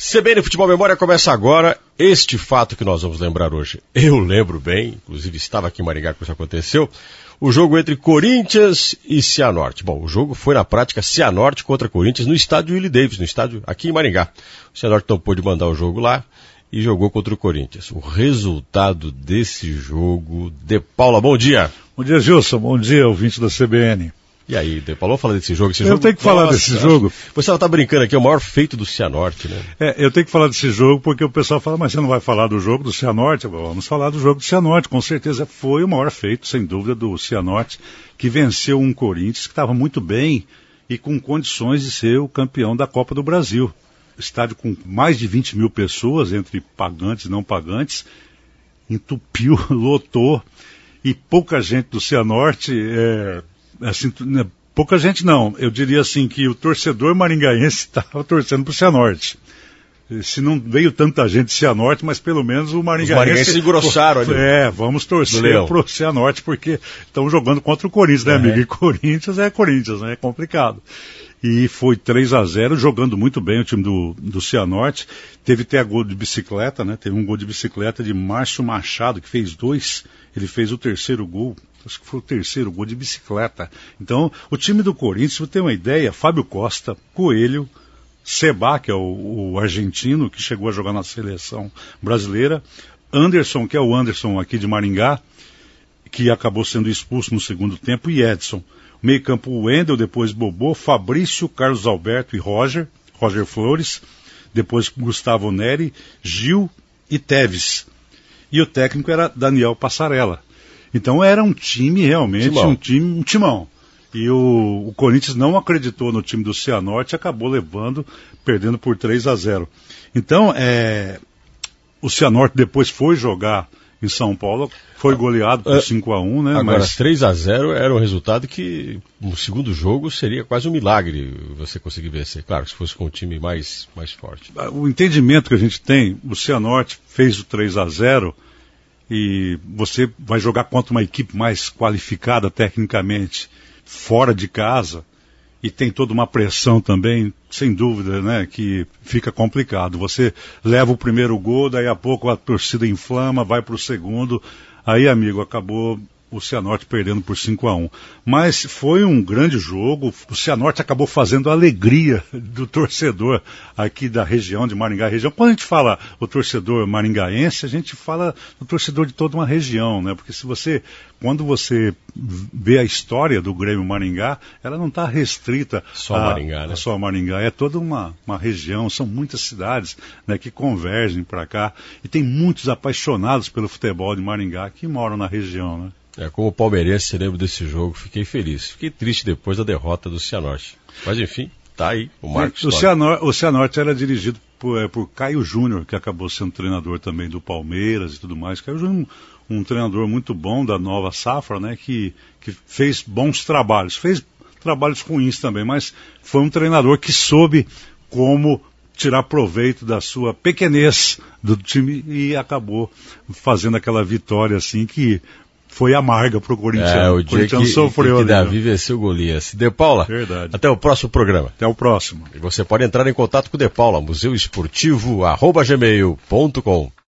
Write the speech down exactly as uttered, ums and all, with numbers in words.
C B N Futebol Memória começa agora. Este fato que nós vamos lembrar hoje, eu lembro bem, inclusive estava aqui em Maringá quando isso aconteceu, o jogo entre Corinthians e Cianorte. Bom, o jogo foi na prática Cianorte contra Corinthians no estádio Willie Davis, no estádio aqui em Maringá. O Cianorte não pôde mandar o jogo lá e jogou contra o Corinthians. O resultado desse jogo... De Paula, bom dia. Bom dia, Gilson. Bom dia, ouvinte da C B N. E aí, De Paulo, fala desse jogo. Esse eu jogo, tenho que falar nossa, desse jogo. Você está brincando aqui, é o maior feito do Cianorte, né? É, eu tenho que falar desse jogo porque o pessoal fala, mas você não vai falar do jogo do Cianorte? Vamos falar do jogo do Cianorte. Com certeza foi o maior feito, sem dúvida, do Cianorte, que venceu um Corinthians que estava muito bem e com condições de ser o campeão da Copa do Brasil. Estádio com mais de vinte mil pessoas, entre pagantes e não pagantes, entupiu, lotou, e pouca gente do Cianorte... É, assim, pouca gente não, eu diria assim que o torcedor maringaense estava torcendo para o Cianorte. Se não veio tanta gente de Cianorte, mas pelo menos o maringaense... Os maringaenses engrossaram ali. É, vamos torcer para o Cianorte, porque estão jogando contra o Corinthians, né, é. amigo? E Corinthians é Corinthians, né? É complicado. E foi três a zero, jogando muito bem o time do, do Cianorte. Teve até gol de bicicleta, né? Teve um gol de bicicleta de Márcio Machado, que fez dois. Ele fez o terceiro gol. Acho que foi o terceiro gol de bicicleta. Então, o time do Corinthians, se você tem uma ideia, Fábio Costa, Coelho, Seba, que é o, o argentino, que chegou a jogar na seleção brasileira, Anderson, que é o Anderson aqui de Maringá, que acabou sendo expulso no segundo tempo, e Edson. Meio campo, Wendel, depois Bobô, Fabrício, Carlos Alberto e Roger, Roger Flores, depois Gustavo Neri, Gil e Teves. E o técnico era Daniel Passarella. Então era um time realmente, timão. um time, um timão. E o, o Corinthians não acreditou no time do Cianorte e acabou levando, perdendo por três a zero. Então, é, o Cianorte depois foi jogar em São Paulo, foi goleado por cinco a um, né? Agora, mas... três a zero era um resultado que no segundo jogo seria quase um milagre você conseguir vencer. Claro, se fosse com um time mais, mais forte. O entendimento que a gente tem, o Cianorte fez o três a zero e você vai jogar contra uma equipe mais qualificada tecnicamente, fora de casa, e tem toda uma pressão também, sem dúvida, né, que fica complicado. Você leva o primeiro gol, daí a pouco a torcida inflama, vai para o segundo, aí, amigo, acabou o Cianorte perdendo por cinco a um. Mas foi um grande jogo, o Cianorte acabou fazendo a alegria do torcedor aqui da região, de Maringá região. Quando a gente fala o torcedor maringaense, a gente fala do torcedor de toda uma região, né? Porque se você, quando você vê a história do Grêmio Maringá, ela não está restrita só a Maringá, né? a só Maringá, é toda uma, uma região, são muitas cidades, né, que convergem para cá, e tem muitos apaixonados pelo futebol de Maringá que moram na região, né? É, como palmeirense, você lembra desse jogo, fiquei feliz. Fiquei triste depois da derrota do Cianorte. Mas enfim, tá aí, o marco o Cianorte, o Cianorte era dirigido por, é, por Caio Júnior, que acabou sendo treinador também do Palmeiras e tudo mais. Caio Júnior, um, um treinador muito bom da nova safra, né, que, que fez bons trabalhos. Fez trabalhos ruins também, mas foi um treinador que soube como tirar proveito da sua pequenez do time e acabou fazendo aquela vitória assim que foi amarga pro Corinthians. É, o o dia que, sofreu, que, que né? Davi venceu o Golias. De Paula, verdade. Até o próximo programa. Até o próximo. E você pode entrar em contato com o De Paula, museu esportivo arroba gmail ponto com.